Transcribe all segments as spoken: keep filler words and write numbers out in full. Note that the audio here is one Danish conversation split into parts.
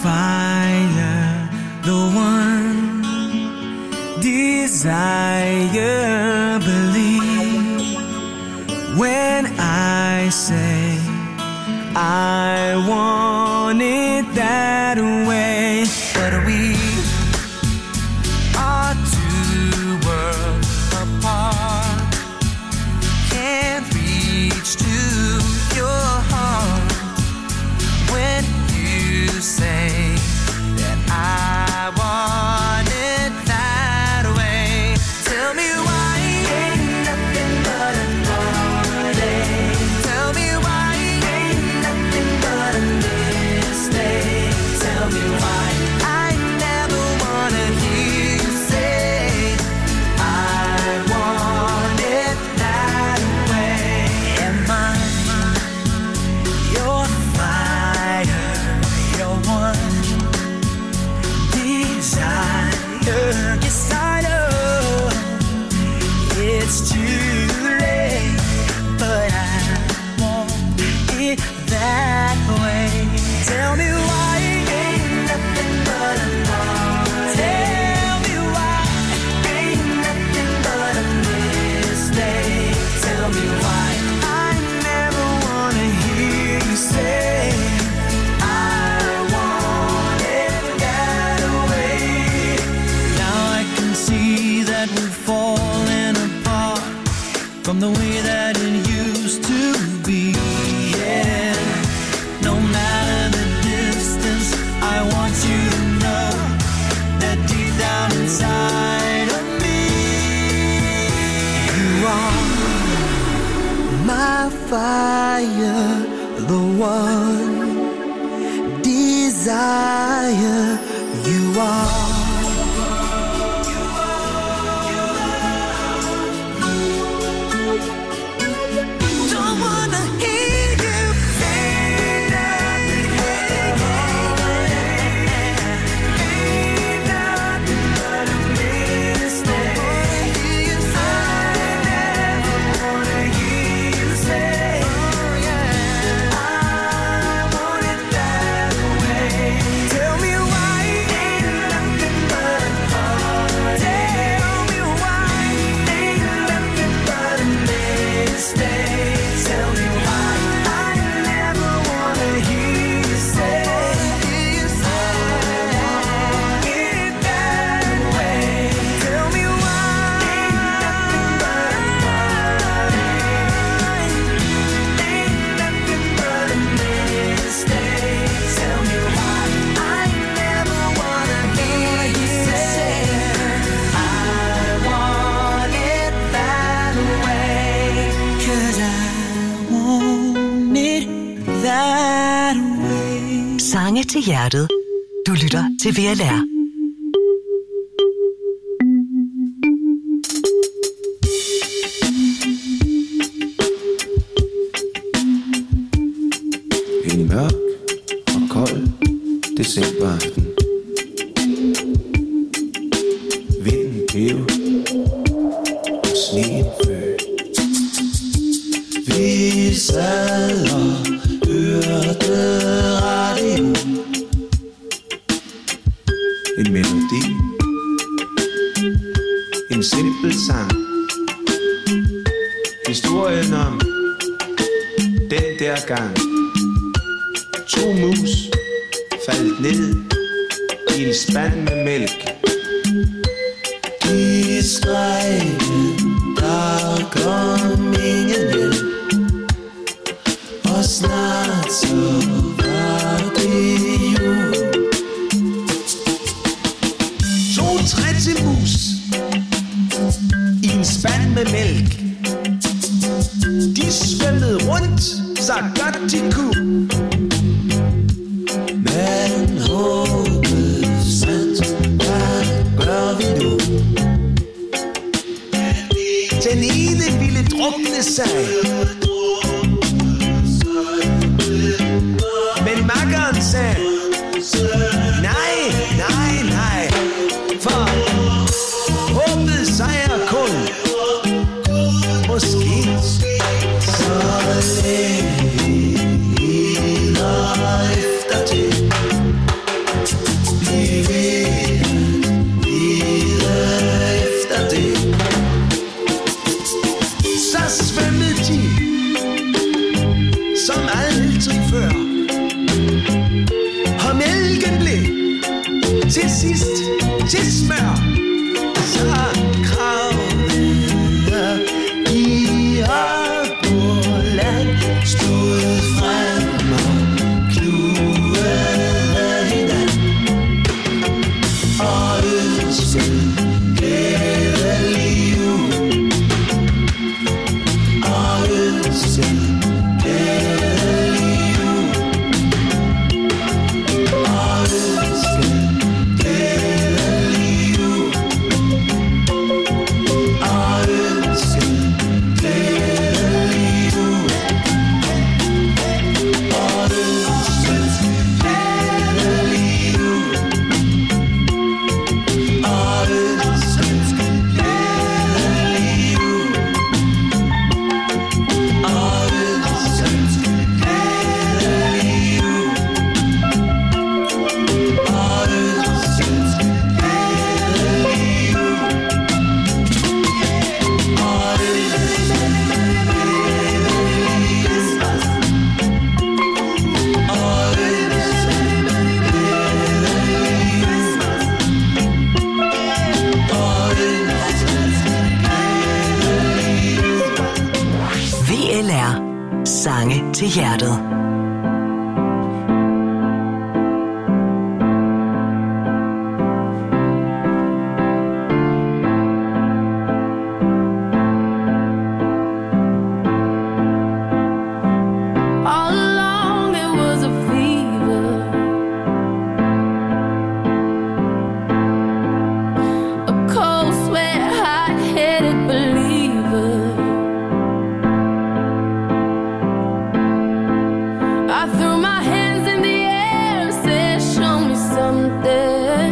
fire, the one desire. Believe when I say I want it that way. But we are two worlds apart, can't reach to your heart when you say that I want it that way. Tell me why ain't nothing but a heartache. Tell me why ain't nothing but a mistake. Tell me why I never wanna hear you say I want it that way. Am I your fire, your one desire? Yes, I know it's too late, but I want it that way. Tell me why ain't nothing but a heartache. Tell me why ain't nothing but a mistake. Tell me why I never wanna hear you say I want it that way. Now I can see that we're falling apart from the way that it used to be. Yeah. No matter the distance, I want you to know that deep down inside of me, you are my fire, the one desire. You are. Don't wanna hear you say nothing. Ain't nothing but a mistake. I never wanna hear you say I want it that way. Tell me why ain't nothing but a heartache. Tell me why ain't nothing but a mistake. Tell me why I never wanna hear you say I want it that way. Tell me why ain't nothing but a heartache. Ain't nothing but a mistake. Tell me why I never wanna hear you say I want it that way. 'Cause I want it that way. Sange til hjertet. Du lytter til V L R. En mørk og kold decemberaften. Vinden pev og sneen føg. Vi sad og hørte radio. En melodi, en simpel sang. Historien om den der gang to mus faldt ned i en spand med mælk. De skreg, der kom ingen hjælp. Og snart så var det jul. To trættemus i en spand med mælk. De svømmede rundt, så godt de kunne. Men håbet sandt, hvad gør vi nu? Den ene ville drukne sig, men makkeren sagde nej, nej, nej. For håbet sejrer kun, måske så længe vi hiler efter det. til sidst til smør. Så kravlede i Aalborgland, stod frem og kluede hinanden og ønskede glædelig jul og ønskede glædelig jul og ønskede glædelig jul og ønskede glædelig jul og ønskede glædelig jul og ønskede glædelig jul og ønskede glædelig jul og ønskede glædelig jul og V L R. Sange til hjertet. All along it was a fever, a cold sweat, hot-headed believer. I threw my hands in the air and said, show me something.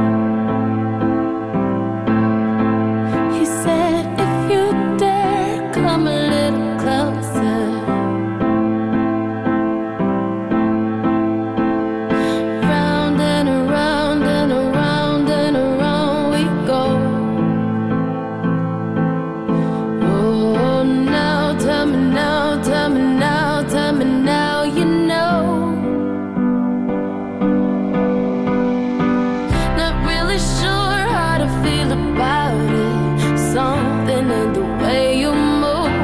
He said, if you dare, come a little closer. Round and around and around and around we go. Oh, now tell me now, tell me now, tell me now you know. Not really sure how to feel about it. Something in the way you move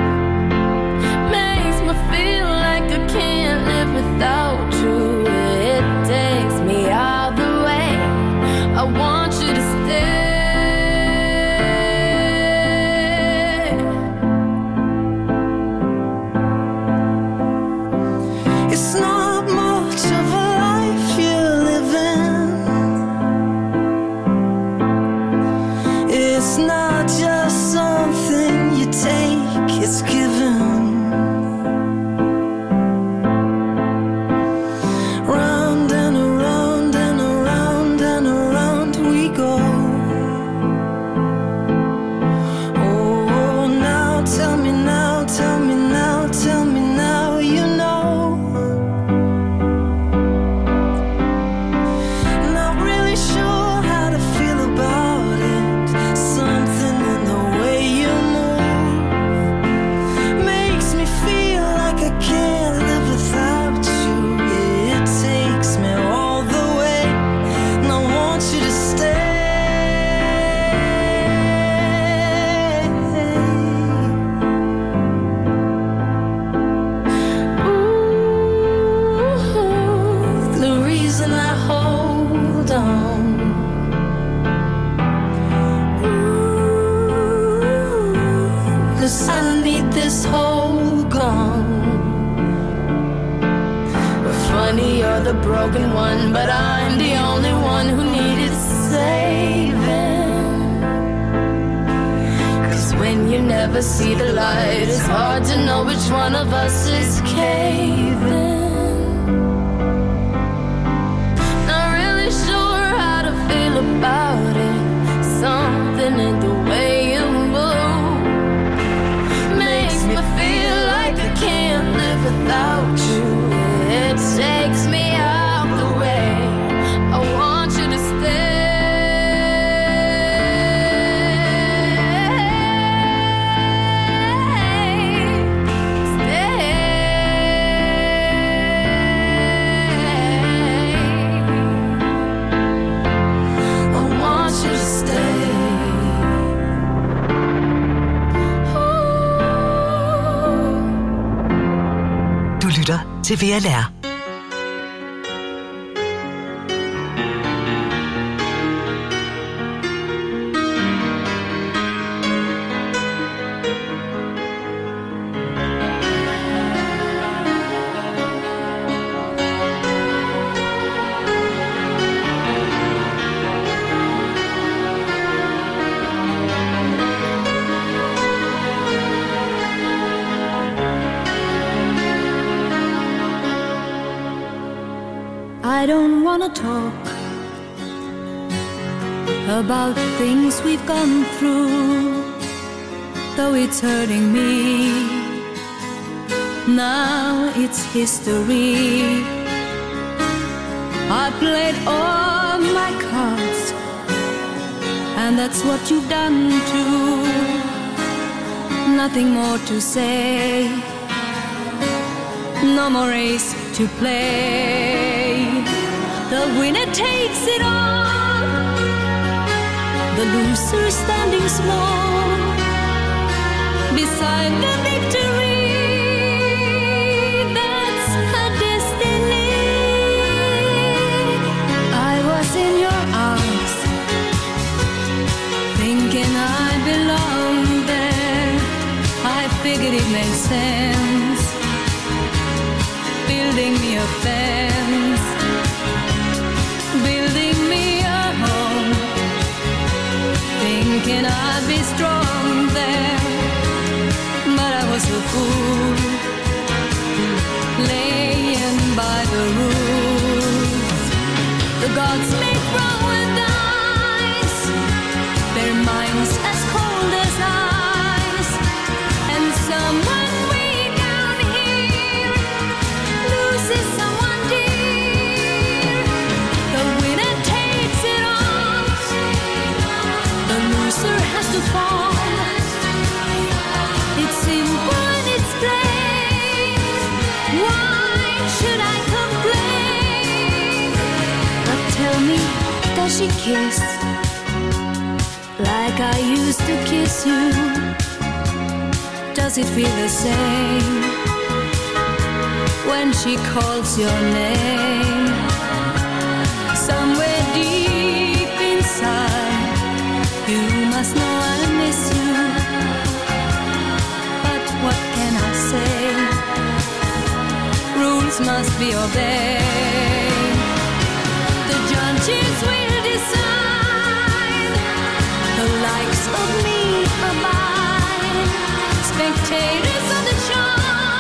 makes me feel like I can't live without you. It takes me all the way. I want you to stay. It's not much of a life you're living. It's not just something you take, it's given. Round and around and around and around we go. Oh, now tell me now, tell me now, tell me now you know. Not really sure how to feel about it. Something in the way you move makes me feel like I can't live without you. It takes me all the way, and I want you to stay. Ooh, the reason I hold on. Ooh, 'cause I need this whole gone. Funny, you're the broken one, but I'm the only one who needed saving. 'Cause when you never see the light, it's hard to know which one of us is caving. Not really sure how to feel about it. Something in the way you move makes me feel like I can't live without you. It takes me out the way. I want you to stay. Stay. til V L R. I don't wanna talk about things we've gone through, though it's hurting me. Now it's history. I played all my cards, and that's what you've done too. Nothing more to say, no more race to play. The winner takes it all, the loser standing small beside the victory. That's her destiny. I was in your arms, thinking I belonged there. I figured it made sense, building me a fence, building me a home, thinking I'd be strong there. But I was a fool, laying by the rules. The gods may throw a dice, their minds as cold as ice, and someone way down here loses someone dear. The winner takes it all, the loser has to fall. It's simple and it's plain, why should I complain? But tell me, does she kiss like I used to kiss you? Does it feel the same when she calls your name? Somewhere deep inside, you must know I miss you. But what can I say? Rules must be obeyed. The judges will decide, the likes of me are mine. Spectators of the show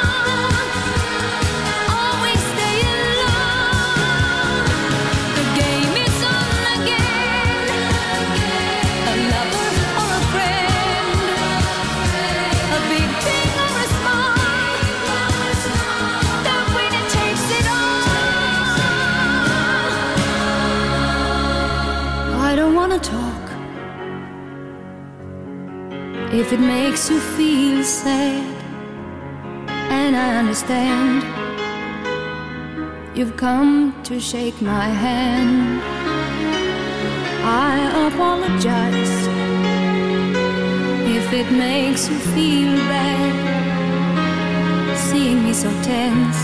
always stay alone. The game is on again, a lover or a friend, a big thing or a small, the winner takes it all. I don't wanna talk if it makes you feel sad, and I understand. You've come to shake my hand. I apologize if it makes you feel bad, seeing me so tense,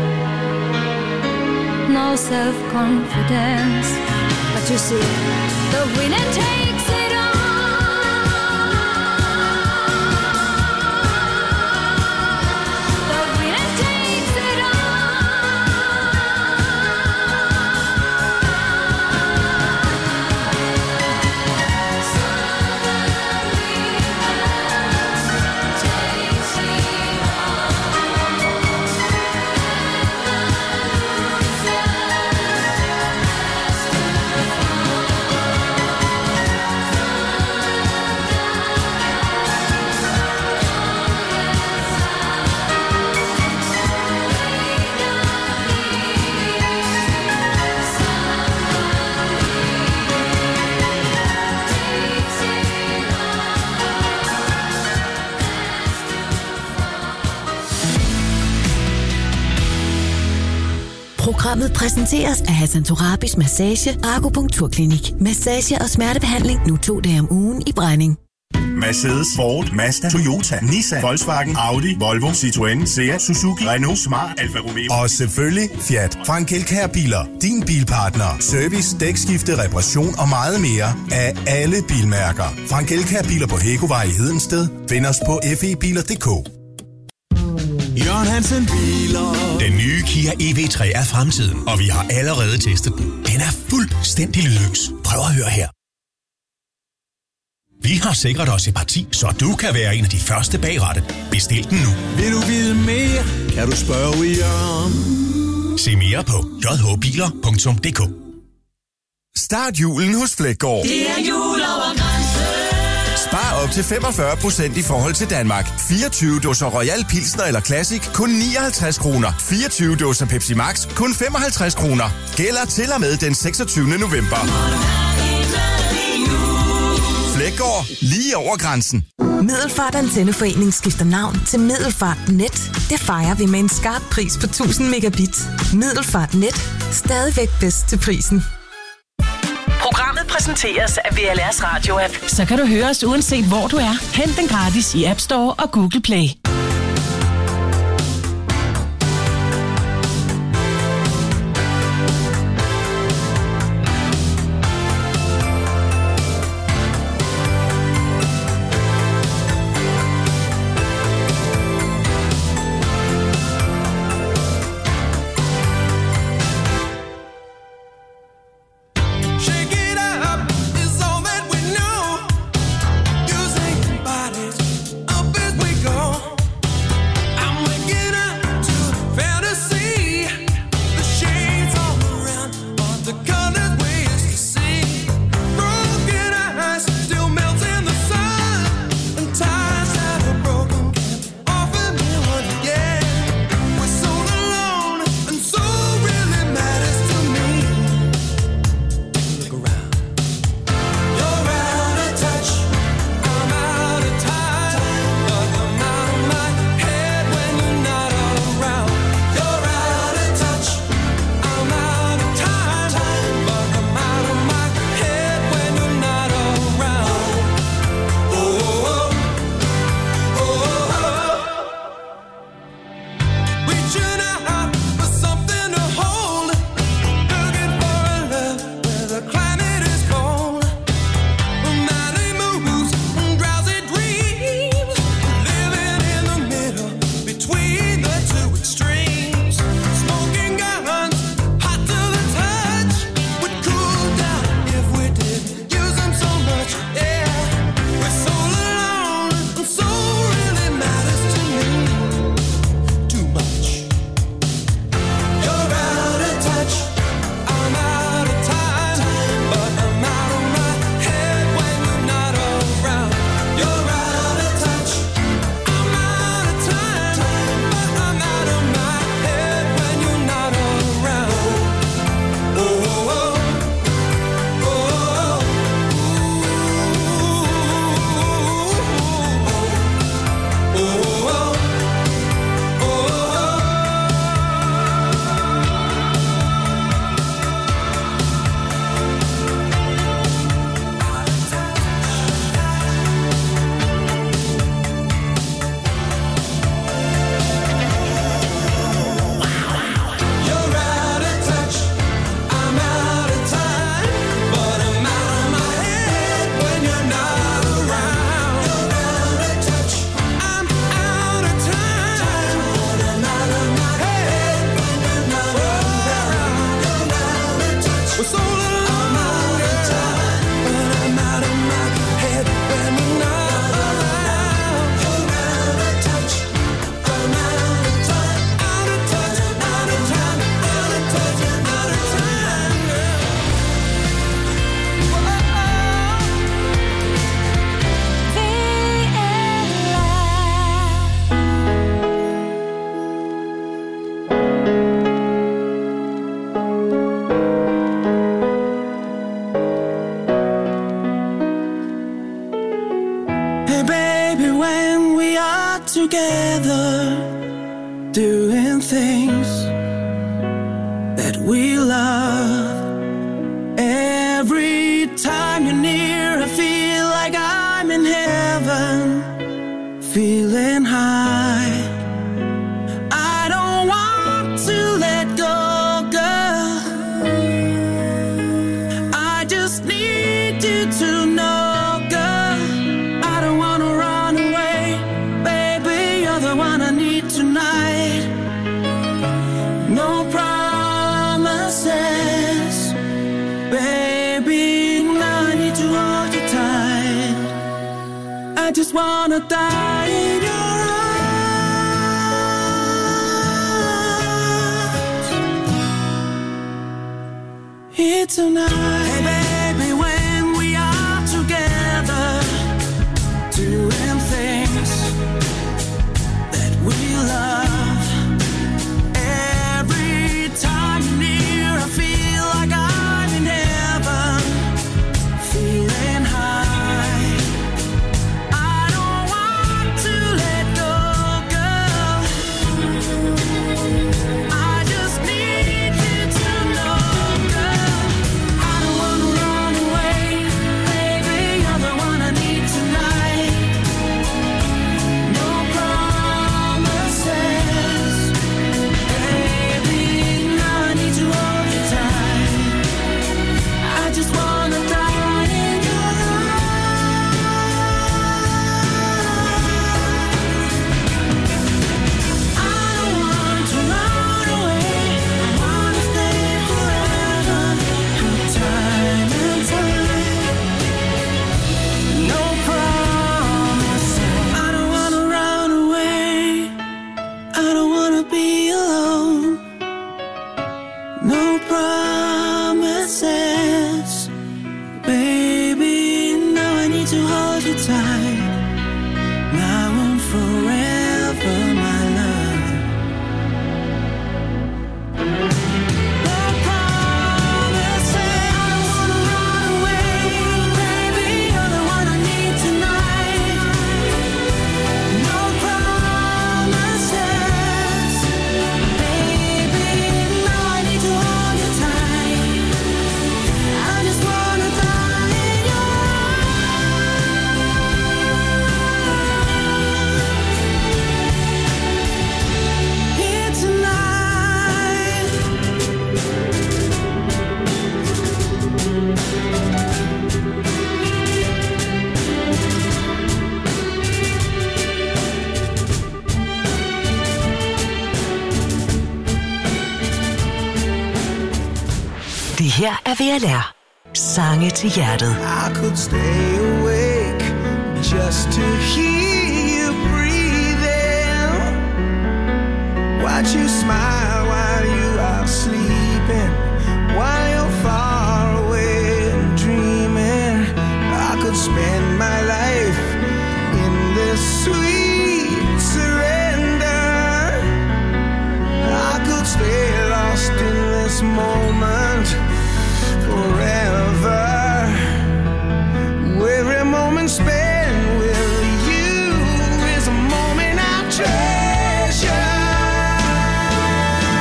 no self-confidence. But you see, the winner takes it all. The winner takes it Programmet præsenteres af Hassan Torabis Massage, Akupunkturklinik. Massage og smertebehandling nu to dage om ugen i Brejning. Mercedes, Ford, Mazda, Toyota, Nissan, Volkswagen, Audi, Volvo, Citroën, Seat, Suzuki, Renault, Smart, Alfa Romeo. Og selvfølgelig Fiat. Frank Elkjær Biler. Din bilpartner. Service, dækskifte, reparation og meget mere af alle bilmærker. Frank Elkjær Biler på Hækkovej i Hedensted. Find os på f e biler punktum d k. Jørgen Hansen Biler. Den nye Kia E V tre er fremtiden, og vi har allerede testet den. Den er fuldstændig lydløs. Prøv at høre her. Vi har sikret os et parti, så du kan være en af de første bag rattet. Bestil den nu. Vil du vide mere, kan du spørge Jørgen. Se mere på j h biler punktum d k. Start julen hos Fleggaard. Det er jul over grænsen. Spar op til femogfyrre procent i forhold til Danmark. fireogtyve dåser Royal Pilsner eller Classic kun nioghalvtreds kroner. fireogtyve dåser Pepsi Max kun femoghalvtreds kroner. Gælder til og med den seksogtyvende november. Fleggaard, lige over grænsen. Middelfart Antenneforening skifter navn til Middelfart Net. Det fejrer vi med en skarp pris på tusind megabit. Middelfart Net. Stadigvæk bedst til prisen. Programmet præsenteres af V L R's radio-app. Så kan du høre os uanset hvor du er. Hent den gratis i App Store og Google Play. together, doing things that we love. Every time you're near, I feel like I'm in heaven. heaven, feeling high. I don't want to let go, girl. I just need you to know, girl. I don't wanna run away, baby. You're the one I need tonight. No promises, baby. Now I need to hold you tight. I just wanna die in your arms here tonight. Hey baby, when we are together, doing things that we love, every time you're near, I feel like I'm in heaven, feeling high. I don't want to let go, girl. I just need you to know, girl. I don't wanna run away, baby. You're the one I need tonight. No promises, baby. Now I need to hold you tight. I just wanna die in your I don't want to run away. I wanna stay forever. Time and time. No promises. I don't wanna run away. I don't wanna be alone. No promises, baby. Now I need to hold you tight. Now and forever, my love. No promises. I don't wanna run away, baby. You're the one I need tonight. No promises, baby. Now I need to hold you tight. I just wanna die in your arms here tonight. Det her er V L R. Sange til hjertet. I could stay awake just to hear you breathing. Watch you smile while you are sleeping, while you're far away and dreaming. I could spend my life in this sweet surrender. I could stay lost in this moment forever. Every moment spent with you is a moment I treasure.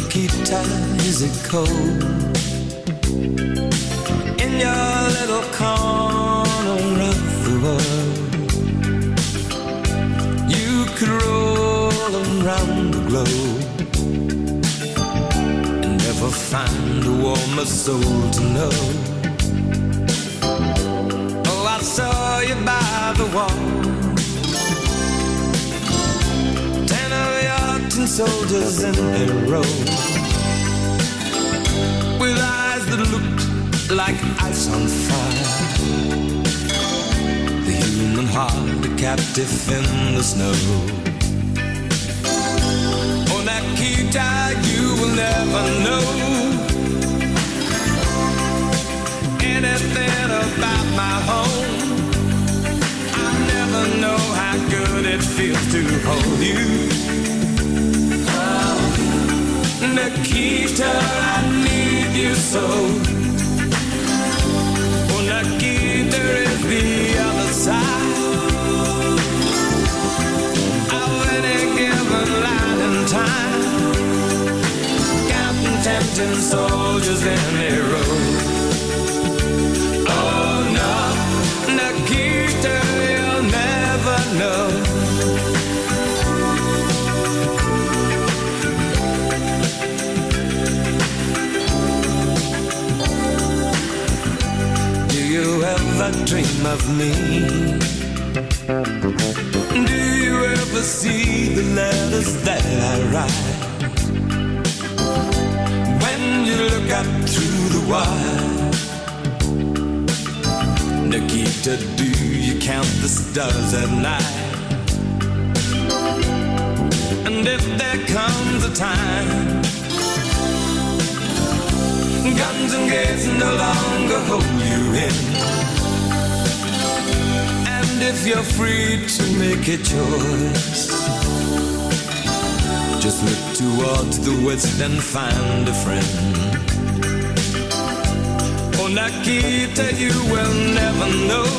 Nikita, is it cold? In your little corner of the world, you could roll around the globe and never find a warmer soul to know. Oh, I saw you by the wall, ten of your tin soldiers in a row, with eyes that looked like ice on fire. The human heart, a captive in the snow. Oh, Nikita, you will never know anything about my home. I never know how good it feels to hold you. Oh, Nikita, I need you so. Oh, Nikita is the other side of any given line in time, counting tempting soldiers in a row. Oh no, Nikita, you'll never know. Do you ever dream of me? Do you ever see the letters that I write? When you look up through the wire, Nikita, do you count the stars at night? And if there comes a time guns and gates no longer hold you in, and if you're free to make a choice, just look towards the west and find a friend. Oh, Nikita, you will never know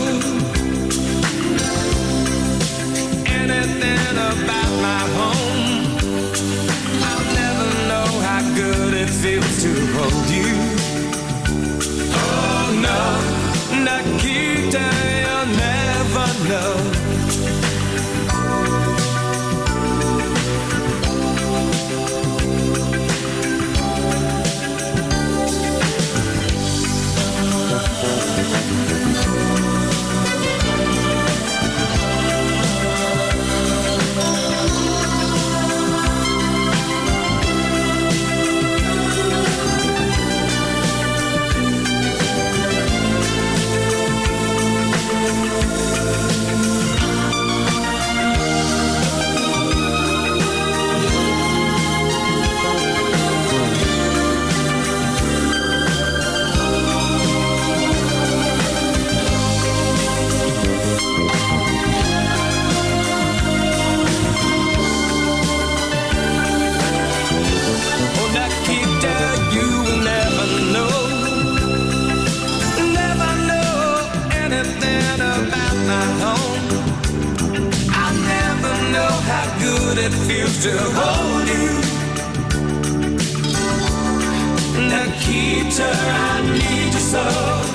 anything about my home. I'll never know how good it feels to hold you. Oh no, Nikita, you'll never know. It feels to hold you. Nikita, I need you so.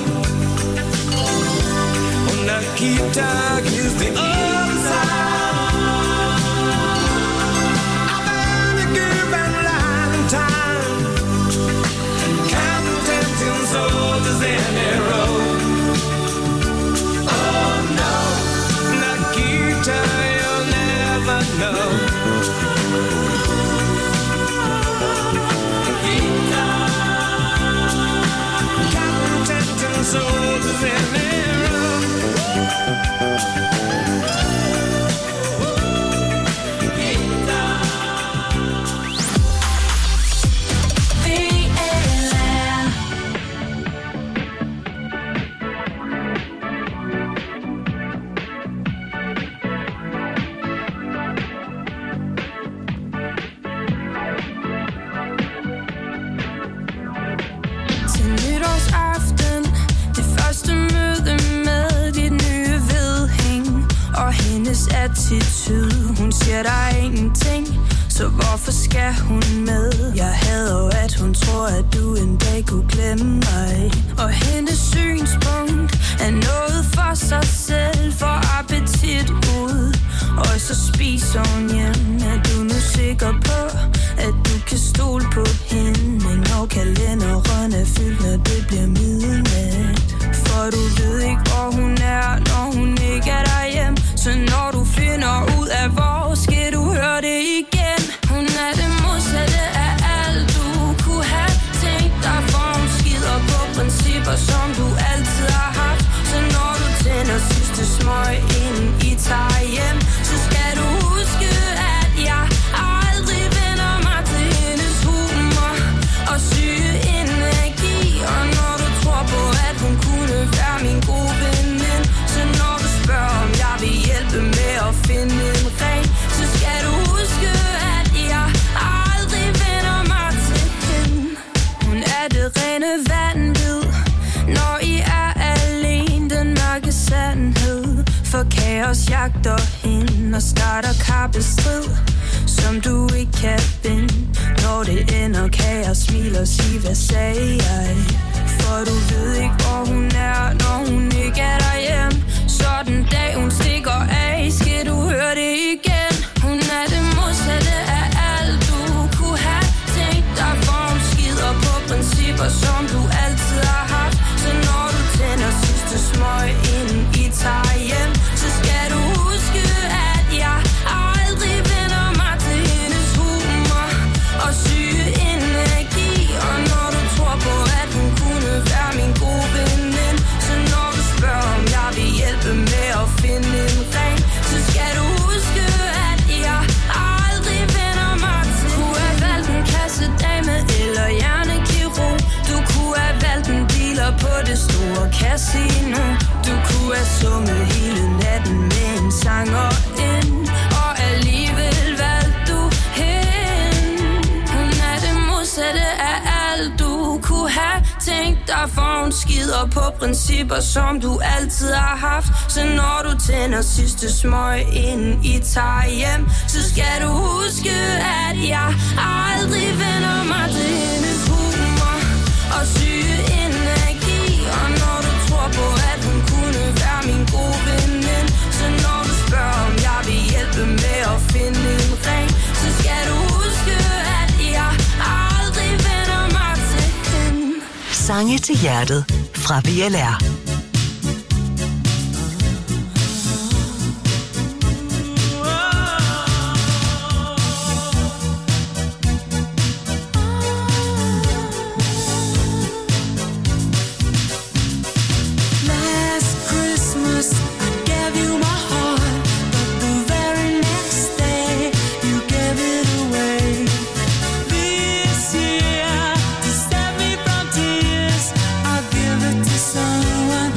Oh, Nikita is the other side. I've been a given line in time, counting tempting soldiers in a row. Oh no, Nikita, you'll never know. Soldiers in their room. Attitude, hun siger der er ingenting, så hvorfor skal hun med? Jeg hader jo, at hun tror, at du en dag kunne glemme mig. Og hendes synspunkt er noget for sig selv, for appetit ud. Og så spiser hun hjem. Er du nu sikker på, at du kan stole på hende? Når kalenderen er fyldt, når det bliver midnat. For du ved ikke, hvor hun er, når hun ikke er derhjemme. Så når du finder ud af, hvor skal du høre det igen. Hun er det modsatte af alt, du kunne have tænkt dig. For hun skider på principper, som du altid har haft. Så når du tænder sidste smøg, inden I tager hjem, så skal du huske, at jeg aldrig vender mig til hendes humor og syge energi. Og når du tror på, at hun kunne være min gode veninde, så når du spørger, om jeg vil hjælpe med at finde en ring, så skal du huske, at jeg aldrig vender mig til hende. Hun er det rene vanvid, når I er alene, den mørke sandhed. For kaos jagter hende og starter kappestrid, som du ikke kan binde. Når det ender, kan jeg smile og sige, hvad sagde jeg? For du ved ikke, hvor hun er, når hun ikke er derhjemme. Så den dag hun stikker af, skal du høre det igen. Hun er det modsatte af alt, du kunne have tænkt dig. For hun skider på principper, som du altid har haft. Så når du tænder sidste smøg, inden I tager hjem, så skal du huske, at jeg aldrig vender mig til hendes humor og syge energi. Og når du tror på, at hun kunne være min gode veninde, så når du spørger, om jeg vil hjælpe med at finde en ring, så skal du huske, at jeg aldrig vender mig til. Du kunne have valgt en kassedame eller hjernekirurg. Du kunne have valgt en dealer på det store casino. Du kunne have sunget hele natten med en sanger ind, og alligevel valgte du hende. Hun er det modsatte af alt, du kunne have tænkt dig. For hun skider på principper, som du altid har haft. Så når du tænder sidste smøg, inden I tager hjem, så skal du huske, at jeg aldrig vender mig til hendes humor og syge energi. Og når du tror på, at hun kunne være min gode veninde, så når du spørger, om jeg vil hjælpe med at finde en ring, så skal du huske, at jeg aldrig vender mig til hende. Sange til hjertet fra V L R. Someone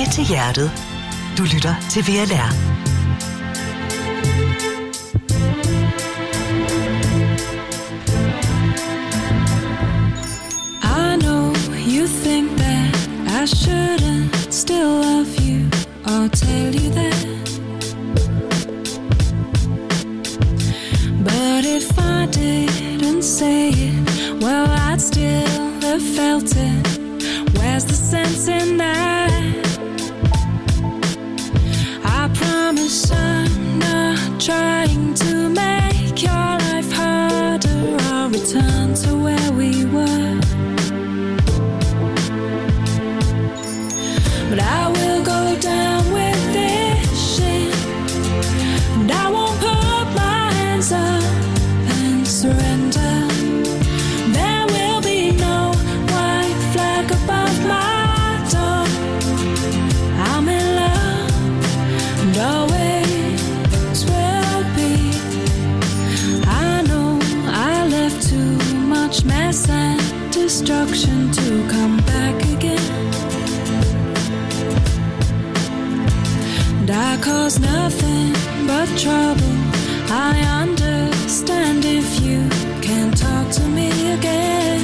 Sange til hjertet. Du lytter til V L R. I know you think that I shouldn't still love you or tell you that. But if I didn't say it, well, I'd still have felt it. Where's the sense in that? I promise I'm not trying to make your life harder. I'll return to where we were. But I will go down with this shit, and I won't put my hands up and surrender. There will be no white flag above my door. I'm in love and always will be. I know I left too much mess and destruction to come back again. And I cause nothing but trouble. I understand if you can't talk to me again.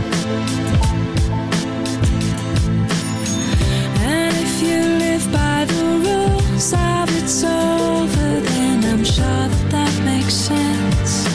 And if you live by the rules of it's over, then I'm sure that that makes sense.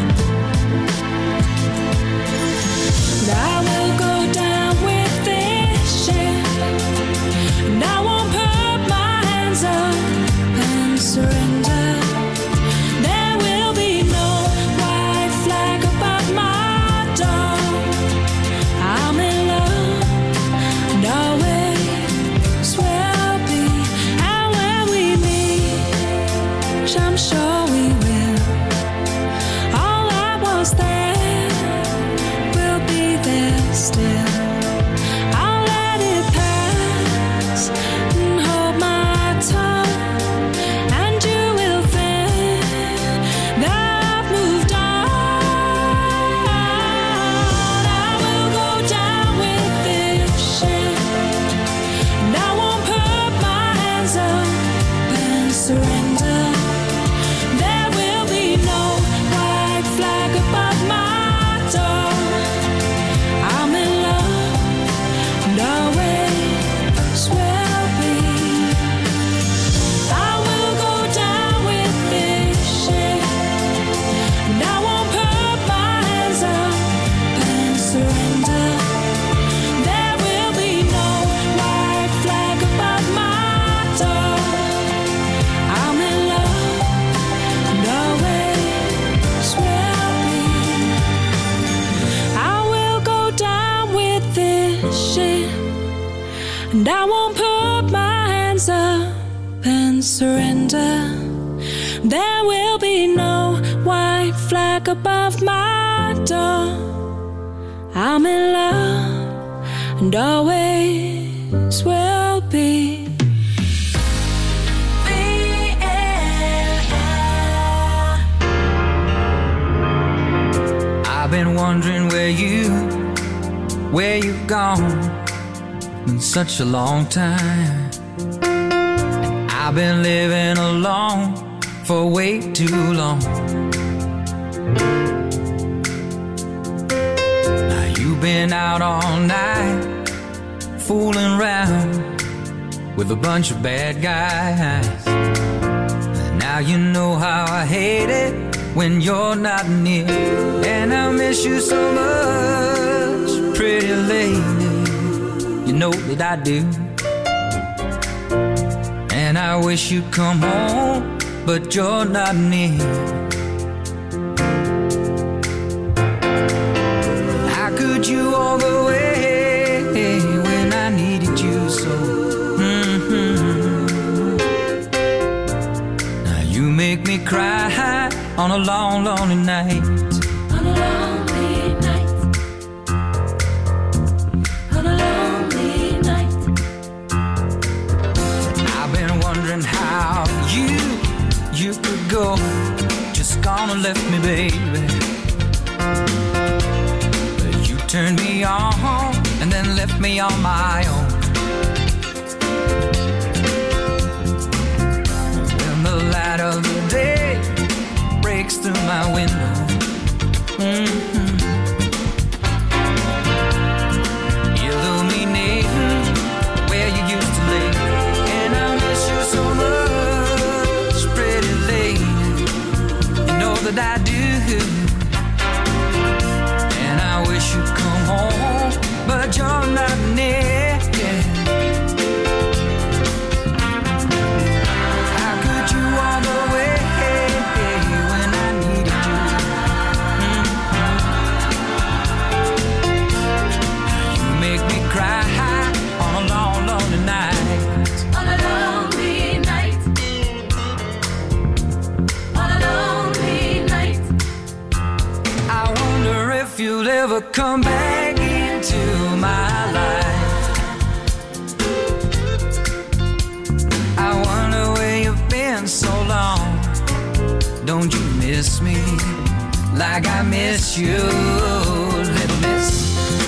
But I will go down with this shit, and I won't put my hands up and surrender. There will be no white flag above my door. I'm in love and always will be. And when we meet, which I'm sure we will, all that was there will be there still. I'll let it pass and hold my tongue, and you will think that I've moved on. I will go down with this shit, and I won't put my hands up and surrender. There will be no white flag above my door. I'm in love and always will be. I will go down with this shit, and I won't put my hands up and surrender. There will be no white flag above my door. I'm in love and always will be. I will go down with this shit, and I won't put my hands up and surrender. There will be no white flag above my door. I'm in love and always will be. I've been wondering where you, where you've gone in such a long time. I've been living alone for way too long. Now you've been out all night, fooling around with a bunch of bad guys. And now you know how I hate it when you're not near. And I miss you so much, pretty lady, you know that I do. And I wish you'd come home, but you're not near. How could you walk away when I needed you so? Mm-hmm. Now you make me cry on a long, lonely night. On a lonely night. On a lonely night. I've been wondering how you, you could go, just gone and left me, baby. But you turned me on and then left me on my own. On a lonely night. On a lonely night. I wonder if you'll ever come back into my life. I wonder where you've been so long. Don't you miss me like I miss you, little miss?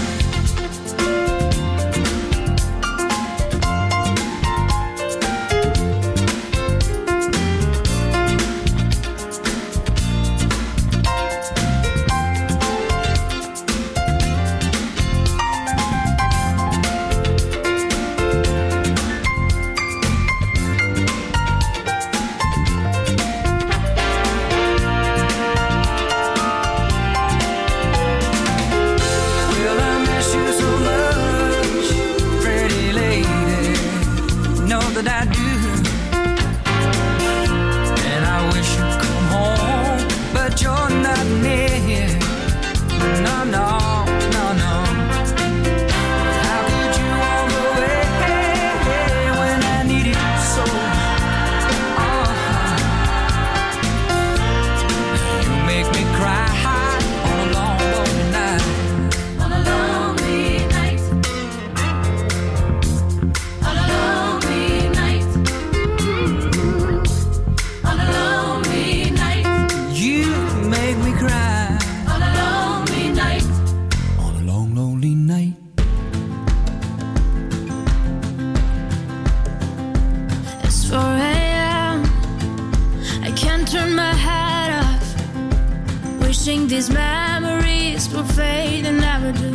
These memories will fade and never do.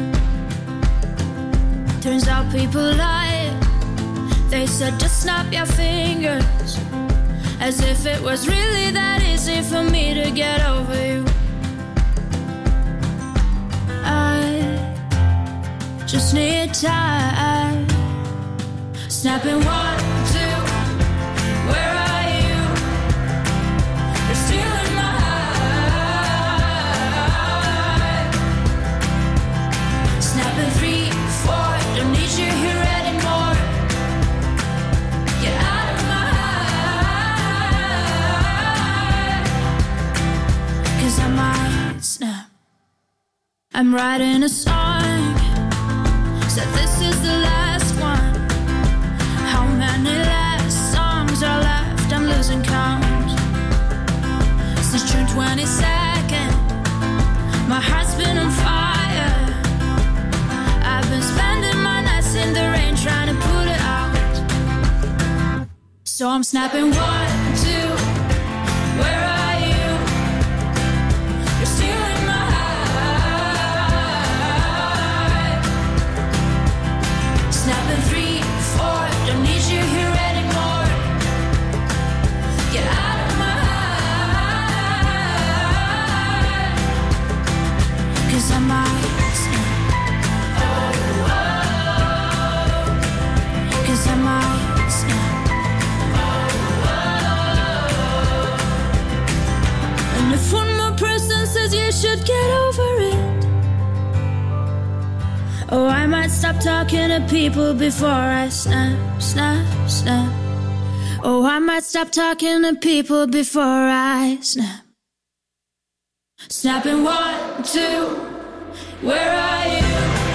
Turns out people lie. They said just snap your fingers, as if it was really that easy for me to get over you. I just need time. Snapping one, two, where are you? You're still in my three, four, don't need you here anymore. Get out of my eye. Cause I might snap. I'm writing a song, said this is the last one. How many last songs are left? I'm losing count. Since June twenty-second, my heart's been on fire. I've been spending my nights in the rain trying to put it out. So I'm snapping one, two, where are you? You're still in my eye. Snapping three, four, don't need you here anymore. Get out of my eye. Cause I might snap. I might snap. And if one more person says you should get over it, oh, I might stop talking to people before I snap, snap, snap. Oh, I might stop talking to people before I snap. Snapping one, two, where are you?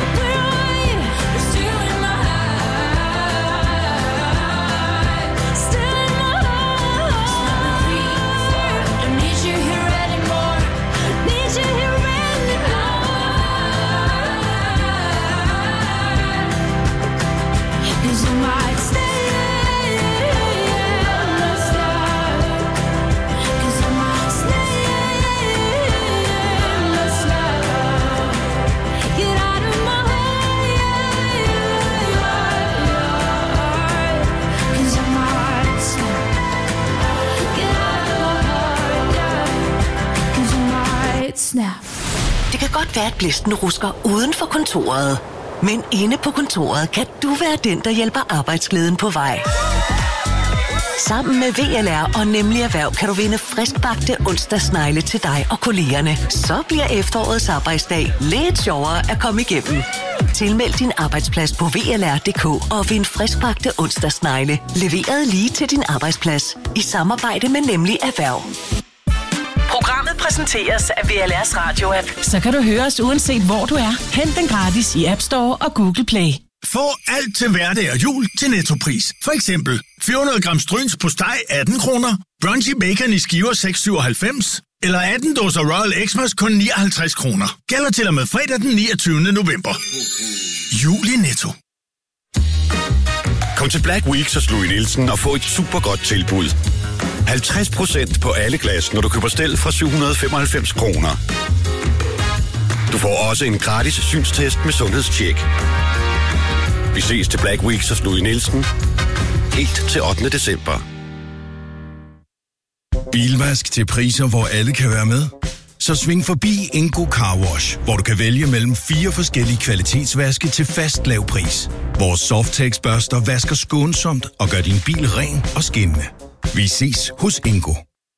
Det kan godt være, at blæsten rusker uden for kontoret. Men inde på kontoret kan du være den, der hjælper arbejdsglæden på vej. Sammen med V L R og Nemlig Erhverv kan du vinde friskbagte onsdagsnegle til dig og kollegerne. Så bliver efterårets arbejdsdag lidt sjovere at komme igennem. Tilmeld din arbejdsplads på v l r punktum d k og vind friskbagte onsdagsnegle. Leveret lige til din arbejdsplads. I samarbejde med Nemlig Erhverv. Programmet præsenteres af V L R's radio-app. Så kan du høre os uanset hvor du er. Hent den gratis i App Store og Google Play. Få alt til hverdag og jul til Nettopris. For eksempel fire hundrede gram Stryns på steg atten kroner, Brunchy Bacon i skiver seks syvoghalvfems eller atten dåser Royal Xmas kun nioghalvtreds kroner. Gælder til og med fredag den niogtyvende november. Jul i Netto. Kom til Black Week hos Louis Nielsen og få et super godt tilbud. halvtreds procent på alle glas, når du køber stel fra syv hundrede femoghalvfems kroner. Du får også en gratis synstest med sundhedstjek. Vi ses til Black Week hos Louis Nielsen. Helt til ottende december. Bilvask til priser, hvor alle kan være med. Så sving forbi Ingo Car Wash, hvor du kan vælge mellem fire forskellige kvalitetsvaske til fast lav pris. Vores Softex-børster vasker skånsomt og gør din bil ren og skinnende. Vi ses hos Ingo.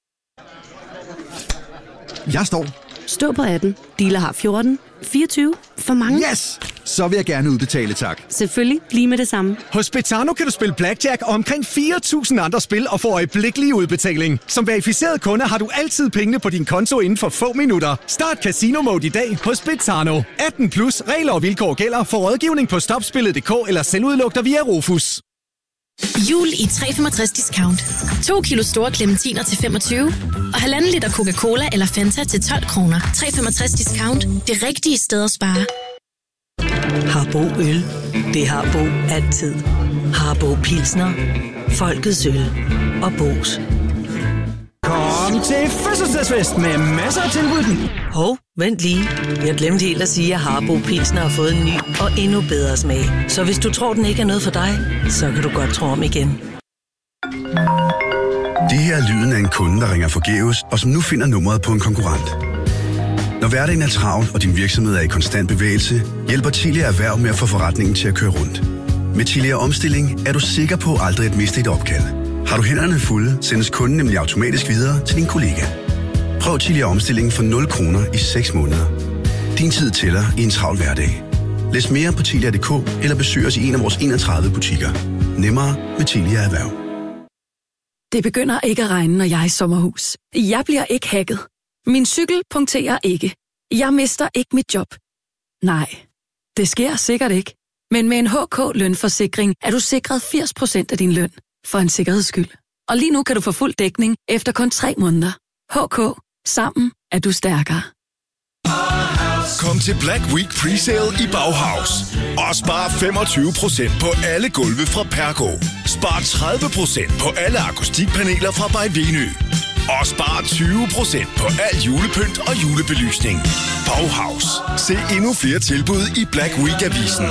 Jeg står. Stå på atten. Dealer har fjorten. fireogtyve. For mange. Yes! Så vil jeg gerne udbetale, tak. Selvfølgelig. Lige med det samme. Hos Betano kan du spille blackjack og omkring fire tusind andre spil og få øjeblikkelig udbetaling. Som verificeret kunde har du altid pengene på din konto inden for få minutter. Start Casino Mode i dag hos Betano. atten plus. Regler og vilkår gælder. For rådgivning på stopspillet punktum d k eller selvudlugter via Rufus. Jul i tre komma femogtres discount. To kilo store clementiner til femogtyve og halvanden liter Coca-Cola eller Fanta til tolv kroner. tre komma femogtres discount. Det rigtige sted at spare. Harbo Øl. Det har Bo altid. Harbo Pilsner. Folkets øl. Og Bo's. Kom til fødselsdagsfest med masser af tilbud. Hov, vent lige. Jeg glemte helt at sige, at Harbo Pilsner har fået en ny og endnu bedre smag. Så hvis du tror, den ikke er noget for dig, så kan du godt tro om igen. Det her er lyden af en kunde, der ringer forgæves, og som nu finder nummeret på en konkurrent. Når hverdagen er travl, og din virksomhed er i konstant bevægelse, hjælper Tilia Erhverv med at få forretningen til at køre rundt. Med Tilia Omstilling er du sikker på aldrig at miste et opkald. Har du hænderne fulde, sendes kunden nemlig automatisk videre til din kollega. Prøv Tilia Omstilling for nul kroner i seks måneder. Din tid tæller i en travl hverdag. Læs mere på tilia punktum d k eller besøg os i en af vores enogtredive butikker. Nemmere med Tilia Erhverv. Det begynder ikke at regne, når jeg er i sommerhus. Jeg bliver ikke hacket. Min cykel punkterer ikke. Jeg mister ikke mit job. Nej, det sker sikkert ikke. Men med en H K-lønforsikring er du sikret firs procent af din løn. For en sikkerheds skyld. Og lige nu kan du få fuld dækning efter kun tre måneder. H K. Sammen er du stærkere. Kom til Black Week Presale i Bauhaus. Og spar femogtyve procent på alle gulve fra Pergo. Spar tredive procent på alle akustikpaneler fra By Venø. Og spar tyve procent på al julepynt og julebelysning. Bauhaus. Se endnu flere tilbud i Black Week-avisen.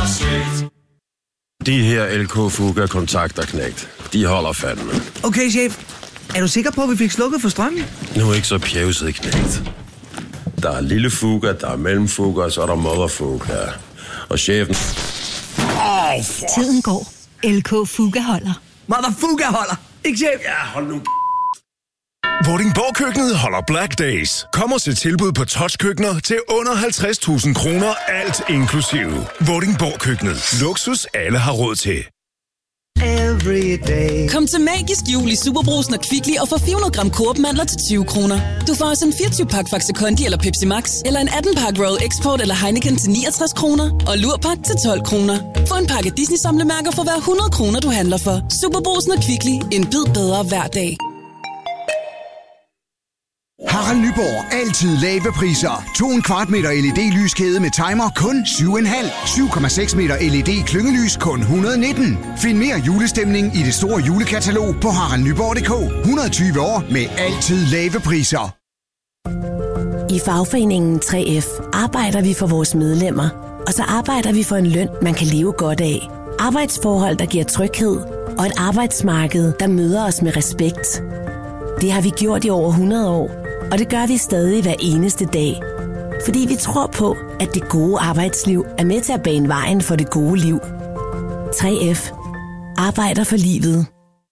De her L K Fuga kontakter knægt. De holder fandme. Okay, chef. Er du sikker på, at vi fik slukket for strømmen? Nu er ikke så pjevset, knægt. Der er lille Fuga, der er mellemfuga, og så er der mother Fuga. Og chefen... Oh, for... Tiden går. L K Fuga holder. Mother Fuga holder. Ikke chef? Ja, hold nu... Vordingborg-køkkenet holder Black Days. Kom og se tilbud på touchkøkkener til under halvtreds tusind kroner, alt inklusive. Vordingborg-køkkenet. Luksus alle har råd til. Kom til Magisk Jul i Superbrusen og Kvickly og få fire hundrede gram Coop-mandler til tyve kroner. Du får også en fireogtyve pakke Faxe Kondi eller Pepsi Max, eller en atten pakke Royal Export eller Heineken til niogtres kroner, og Lurpak til tolv kroner. Få en pakke Disney-samlemærker for hver hundrede kroner, du handler for. Superbrusen og Kvickly. En bid bedre hver dag. Harald Nyborg. Altid lave priser. To en kvart meter L E D-lyskæde med timer kun syv komma fem. syv komma seks meter L E D-klyngelys kun et hundrede og nitten. Find mere julestemning i det store julekatalog på harald nyborg punktum d k. et hundrede og tyve år med altid lave priser. I fagforeningen tre F arbejder vi for vores medlemmer, og så arbejder vi for en løn, man kan leve godt af. Arbejdsforhold, der giver tryghed, og et arbejdsmarked, der møder os med respekt. Det har vi gjort i over hundrede år, og det gør vi stadig hver eneste dag. Fordi vi tror på, at det gode arbejdsliv er med til at bane vejen for det gode liv. tre F arbejder for livet.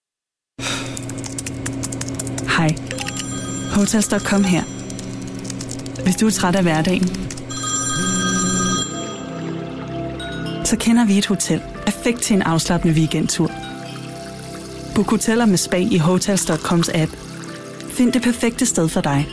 Hej. Hotels punktum com her. Hvis du er træt af hverdagen, så kender vi et hotel perfekt til en afslappende weekendtur. Book hoteller med spa i hotels punktum coms app. Find det perfekte sted for dig.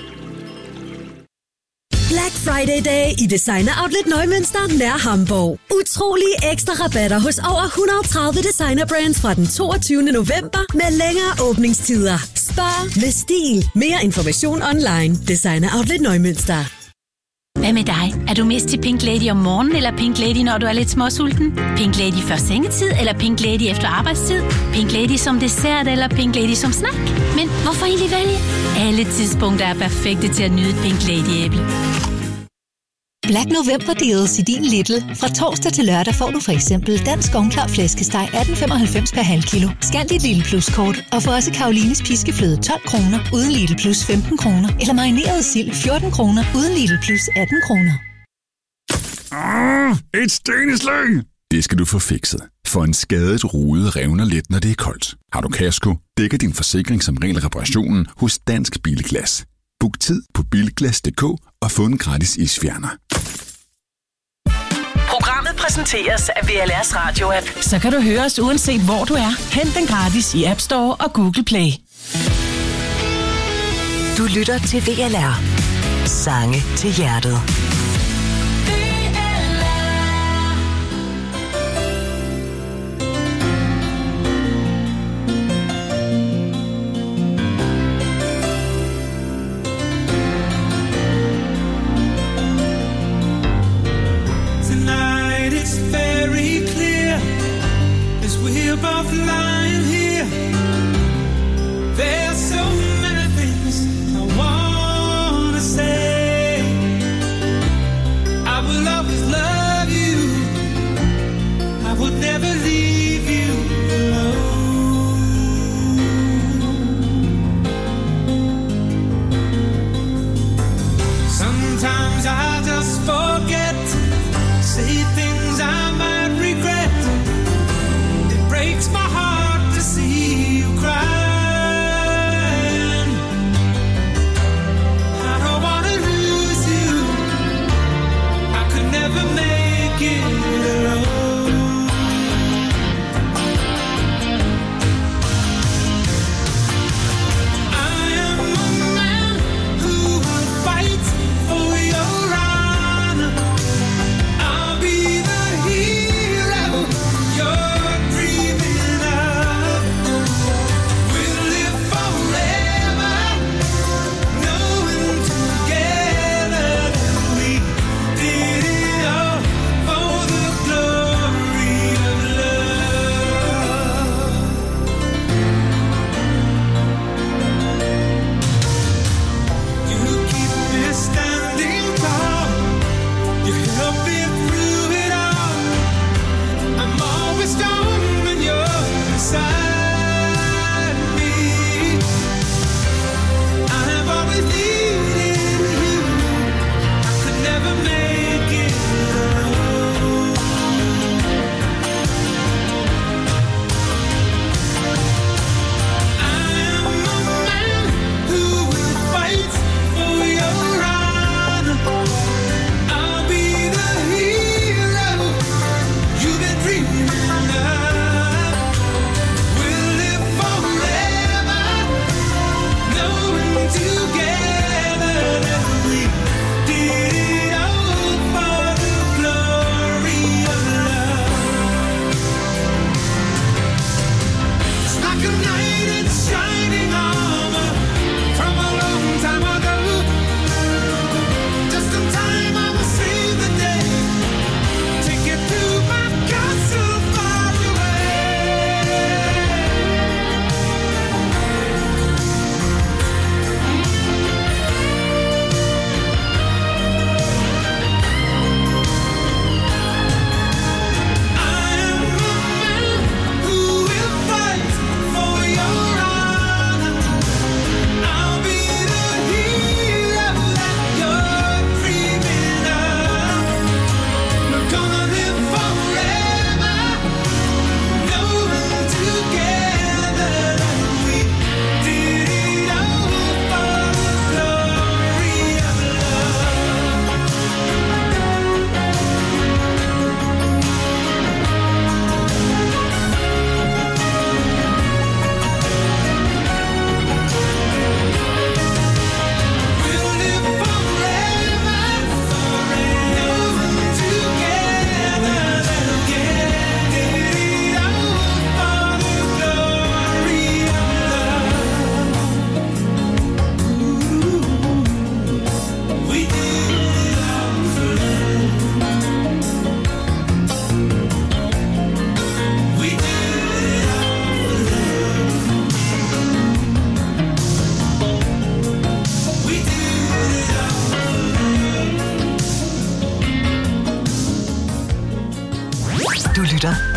Black Friday dag i Designer Outlet Neumünster nær Hamburg. Utrolige ekstra rabatter hos over et hundrede og tredive designer brands fra den toogtyvende november med længere åbningstider. Spar med stil. Mere information online. Designer Outlet Neumünster. Hvad med dig? Er du mest til Pink Lady om morgenen, eller Pink Lady, når du er lidt småsulten? Pink Lady før sengetid, eller Pink Lady efter arbejdstid? Pink Lady som dessert, eller Pink Lady som snack? Men hvorfor egentlig vælge? Alle tidspunkter er perfekte til at nyde et Pink Lady-æble. Black November deals i din Lidl. Fra torsdag til lørdag får du for eksempel dansk ovnklar flæskesteg atten femoghalvfems per halv kilo. Scan dit Lidl Plus-kort og få også Karolines piskefløde tolv kroner uden Lidl Plus femten kroner. Eller marineret sild fjorten kroner uden Lidl Plus atten kroner. Ah, et steneslæng! Det skal du få fikset. For en skadet rude revner let, når det er koldt. Har du kasko, dækker din forsikring som regel reparationen hos Dansk Bilglas. Book tid på bilglas punktum d k og få en gratis isfjerner. Programmet præsenteres af V L R's radio-app. Så kan du høre os uanset hvor du er. Hent den gratis i App Store og Google Play. Du lytter til V L R. Sange til hjertet. Above lying here, there's so many things I wanna say. I will always love you, I would never leave you alone. Sometimes I just forget, say things I might regret. Breaks my heart to see you crying. I don't wanna lose you, I could never make it alone. I am a man who will fight for your honor. I'll be the hero you're for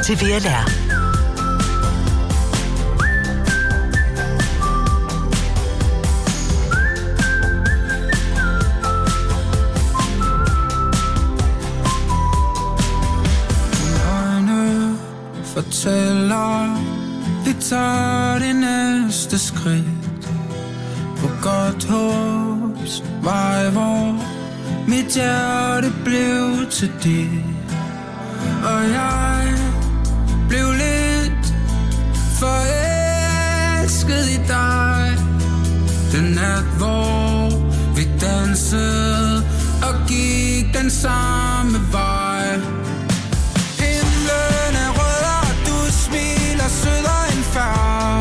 til V L R. Øjne fortæller, vi tager det næste skridt på godt håbs vej, hvor mit hjerte blev til dit. Og jeg blev lidt forelsket i dig. Den nat, hvor vi dansede og gik den samme vej. Himlen er rød, og du smiler sødere end før.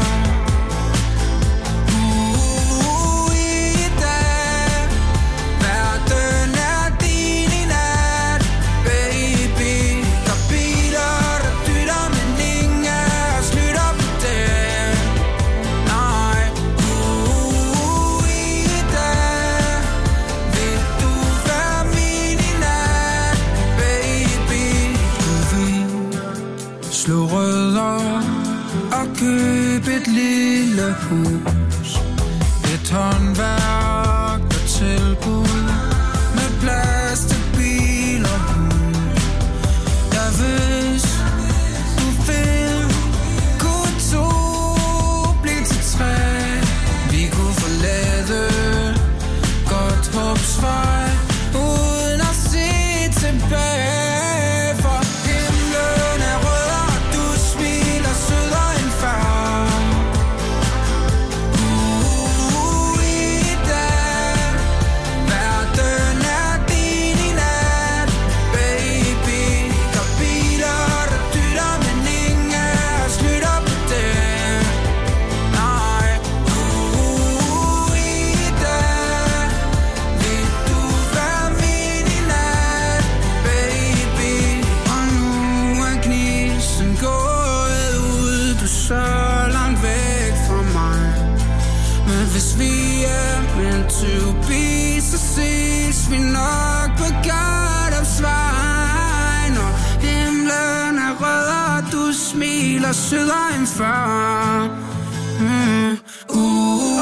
Slå rødder og køb et lille hus. Et håndværk og tilbud med plads til bil og hund. Jeg hvis du vil, kunne to blive til tre. Vi kunne forlade godt håbsvej uden at se tilbage. Hvis vi er meant to be, så ses vi nok på Gardopsvej. Når himlen er rød, og du smiler sødere end før. Mm. Uh.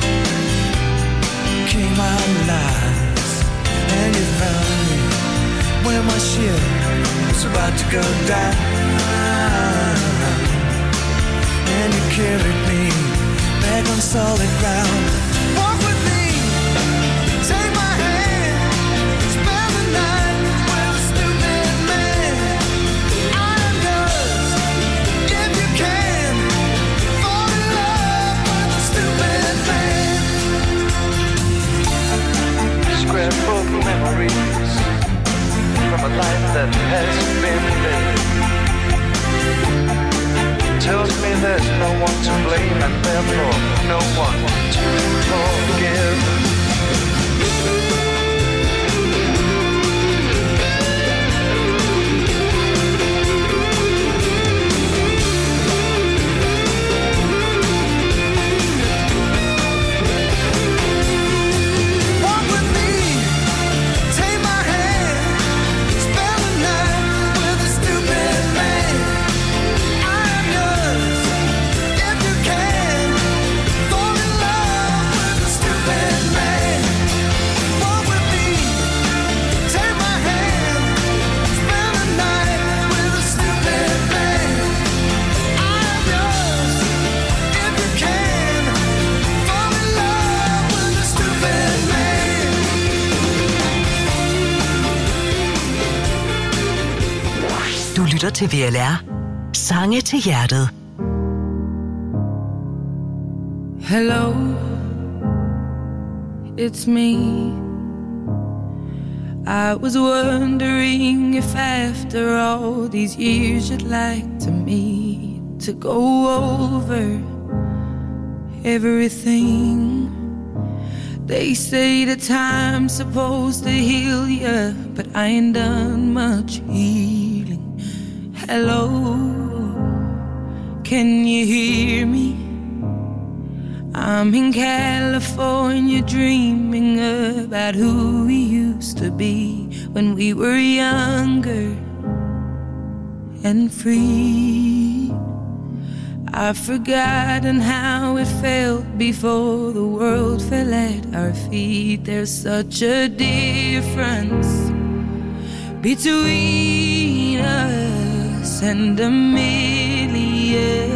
Came out lies, and you found me ship was about to go down, and you carried me back on solid ground. Walk with me, take my hand, spend the night with a stupid man. I am yours, if you can, fall in love with a stupid man. Scrapbook memories from a life that has been lived. Tells me there's no one to blame and therefore no one to forgive. Walk with me, take my hand, spend the night with a stupid man. I am yours, if you can, fall in love with a stupid man. Walk with me, take my hand, spend the night with a stupid man. I am yours, if you can, fall in love with a stupid man. Du lytter til V L R. Sange til hjertet. Hello, it's me. I was wondering if after all these years you'd like to meet to go over everything. They say the time's supposed to heal ya, but I ain't done much healing. Hello, can you hear me? I'm in California dreaming about who we used to be when we were younger and free. I've forgotten how it felt before the world fell at our feet. There's such a difference between us and a million